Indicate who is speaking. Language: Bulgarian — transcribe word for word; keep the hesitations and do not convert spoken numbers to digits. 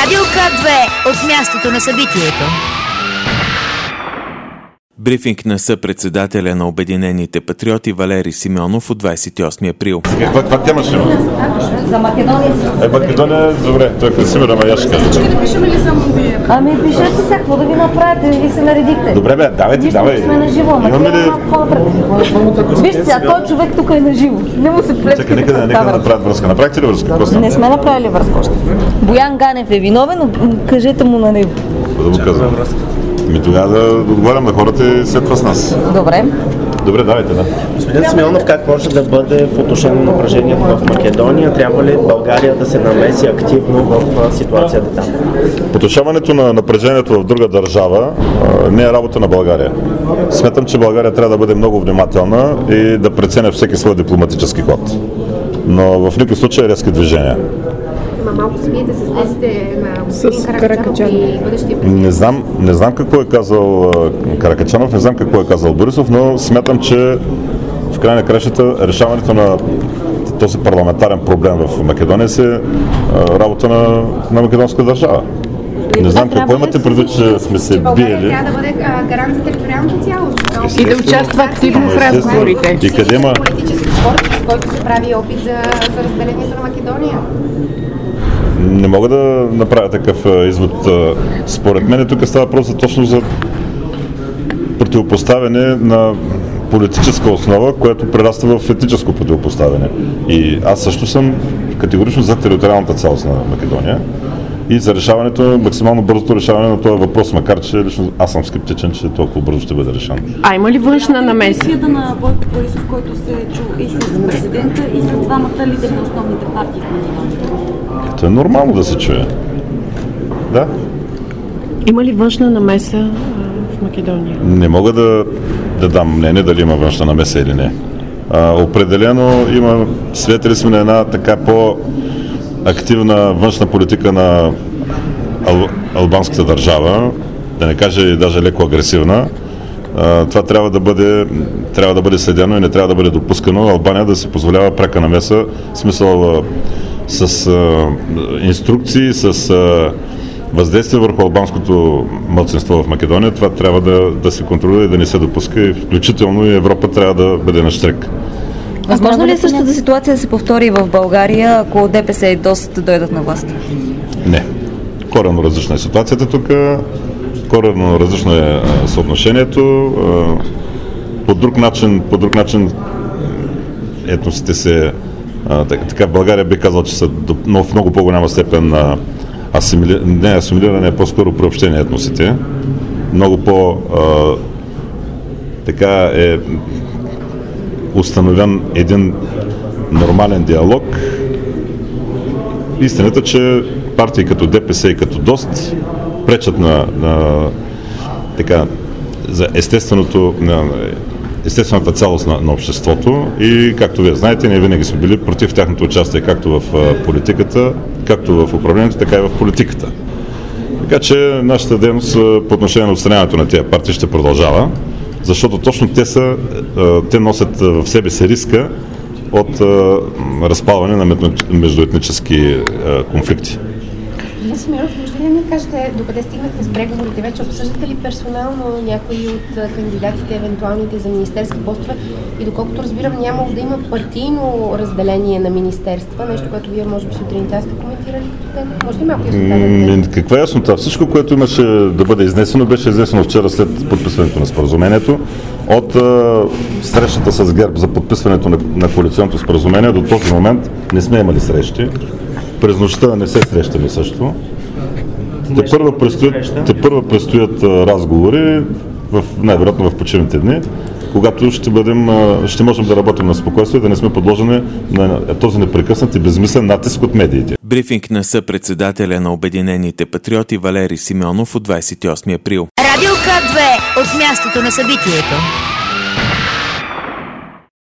Speaker 1: Радио К две от мястото на събитието.
Speaker 2: Брифинг на съпредседателя на Обединените патриоти Валери Симеонов от двадесет и осми април.
Speaker 3: Каква, каква тема ще има?
Speaker 4: За Македония.
Speaker 3: Е, Македония, добре, той е Красимир, ама я ще кажа.
Speaker 5: Ще да пишем ли само вие?
Speaker 4: Ами пишете се сега, какво да ви направите, ви се наредихте.
Speaker 3: Добре бе, давайте,
Speaker 4: Нищо
Speaker 3: давай.
Speaker 4: не сме на живо, ама
Speaker 3: Имаме
Speaker 4: тя
Speaker 3: ли...
Speaker 4: малко по-напред. Вижте сега, този човек тук е на живо. Не му се плечките.
Speaker 3: Чакай, нека да, нека да направят връзка. Направихте ли връзка? Какво стана?
Speaker 4: Не сме направили връзка още. Боян Ганев е виновен, но кажете му на него.
Speaker 3: Да го казвам. Ми тогава да отговарям на хората и след това с нас.
Speaker 4: Добре.
Speaker 3: Добре, давайте, да.
Speaker 6: Господин Симеонов, как може да бъде потушено напрежението в Македония? Трябва ли България да се намеси активно в ситуацията там?
Speaker 3: Потушаването на напрежението в друга държава а, не е работа на България. Смятам, че България трябва да бъде много внимателна и да преценя всеки свой дипломатически ход. Но в никакъв случай резки движения.
Speaker 5: Ма малко смиете с тезите на господин Каракачанов и бъдещия президент.
Speaker 3: Не знам, не знам какво е казал Каракачанов, не знам какво е казал Борисов, но смятам, че в край на кращата решаването на този парламентарен проблем в Македония се работа на, на македонска държава. Не знам какво имате предвид, че сме се биели.
Speaker 5: Трябва да бъде гарант за териториалната цялост.
Speaker 7: И да участва активно в разговорите.
Speaker 3: И къде има...
Speaker 5: Политически спор, с който се прави опит за, за разделението на Македония.
Speaker 3: Не мога да направя такъв извод. Според мен тук става просто точно за противопоставяне на политическа основа, което прераства в етническо противопоставяне. И аз също съм категорично за териториалната цялост на Македония и за решаването, максимално бързото решаване на този въпрос, макар че лично аз съм скептичен, че толкова бързо ще бъде решен.
Speaker 7: А има ли външна намеса?
Speaker 8: Комисията на Бойко Борисов, който се чу и с президента, и с двамата лидери на основните партии в Македония?
Speaker 3: То е нормално да се чуе. Да?
Speaker 7: Има ли външна намеса а, в Македония?
Speaker 3: Не мога да, да дам мнение дали има външна намеса или не. А, определено има, свидетели сме на една така по-активна външна политика на ал, албанската държава, да не кажа и даже леко агресивна. А, това трябва да бъде, трябва да бъде следено и не трябва да бъде допускано Албания да се позволява пряка намеса, в смисъл с а, инструкции, с а, въздействие върху албанското малцинство в Македония. Това трябва да, да се контролира и да не се допуска, и включително и Европа трябва да бъде на щрек.
Speaker 4: Възможно ли е същата ситуация да се повтори в България, ако ДПС и ДОСТ дойдат на власт?
Speaker 3: Не. Коренно различна е ситуацията тук, коренно различно е съотношението. По друг начин, по друг начин етносите се... Така България би казал, че са в много по-голяма степен асимили... не асимилиране, по-скоро приобщение етносите. Много по... така е установен един нормален диалог. Истината, че партии като ДПС и като ДОСТ пречат на, на така, за естественото, на, естествената цялост на, на обществото и, както вие знаете, ние винаги сме били против тяхното участие както в политиката, както в управлението, така и в политиката. Така че нашата дейност по отношение на отстраняването на тези партии ще продължава, защото точно те са, те носят в себе си риска от разпалване на междуетнически конфликти.
Speaker 5: Господин Симеонов, може ли да ни кажете докъде стигнахте с преговорите? Вече обсъждате ли персонално някои от кандидатите, евентуалните за министерски постове? И доколкото разбирам, нямало да има партийно разделение на министерства, нещо, което вие може би сутринта сте коментирали като тема. Може ли малко яснота да дадете?
Speaker 3: Каква яснота? Всичко, което имаше да бъде изнесено, беше изнесено вчера след подписването на споразумението. От а, срещата с ГЕРБ за подписването на, на коалиционното споразумение до този момент не сме имали срещи. През нощта не се срещаме също. Те първо предстоят, те първо предстоят а, разговори, в, най-вероятно в почивните дни, когато ще, бъдем, а, ще можем да работим на спокойствие, да не сме подложени на този непрекъснат и безмислен натиск от медиите.
Speaker 2: Брифинг на съпредседателя на Обединените патриоти Валери Симеонов от двадесет и осми април.
Speaker 1: Радио К две от мястото на събитието.